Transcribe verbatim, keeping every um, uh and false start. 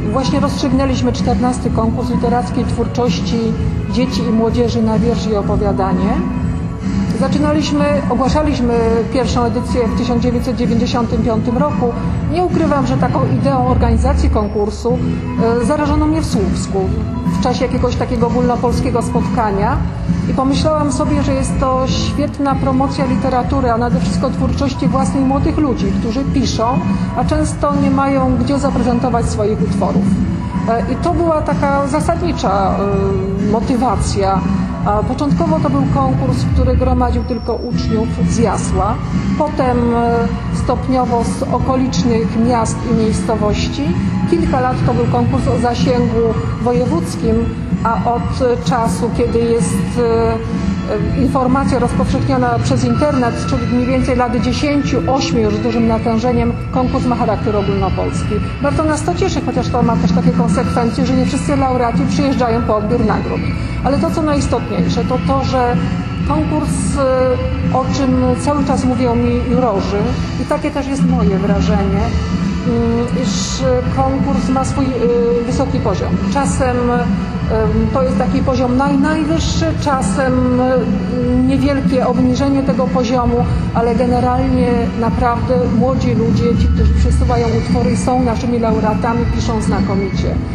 Właśnie rozstrzygnęliśmy czternasty konkurs literackiej twórczości dzieci i młodzieży na wiersz i opowiadanie. Zaczynaliśmy, ogłaszaliśmy pierwszą edycję w tysiąc dziewięćset dziewięćdziesiątym piątym roku. Nie ukrywam, że taką ideą organizacji konkursu e, zarażono mnie w Słupsku w czasie jakiegoś takiego ogólnopolskiego spotkania i pomyślałam sobie, że jest to świetna promocja literatury, a nade wszystko twórczości własnej młodych ludzi, którzy piszą, a często nie mają gdzie zaprezentować swoich utworów. E, I to była taka zasadnicza e, motywacja. Początkowo to był konkurs, który gromadził tylko uczniów z Jasła, potem stopniowo z okolicznych miast i miejscowości. Kilka lat to był konkurs o zasięgu wojewódzkim, a od czasu, kiedy jest informacja rozpowszechniona przez internet, czyli mniej więcej lat dziesięć, osiem już z dużym natężeniem, konkurs ma charakter ogólnopolski. Bardzo nas to cieszy, chociaż to ma też takie konsekwencje, że nie wszyscy laureaci przyjeżdżają po odbiór nagród. Ale to, co najistotniejsze, to to, że konkurs, o czym cały czas mówią mi jurorzy, i takie też jest moje wrażenie, iż konkurs ma swój wysoki poziom. Czasem to jest taki poziom naj, najwyższy, czasem niewielkie obniżenie tego poziomu, ale generalnie naprawdę młodzi ludzie, ci, którzy przesuwają utwory, są naszymi laureatami, piszą znakomicie.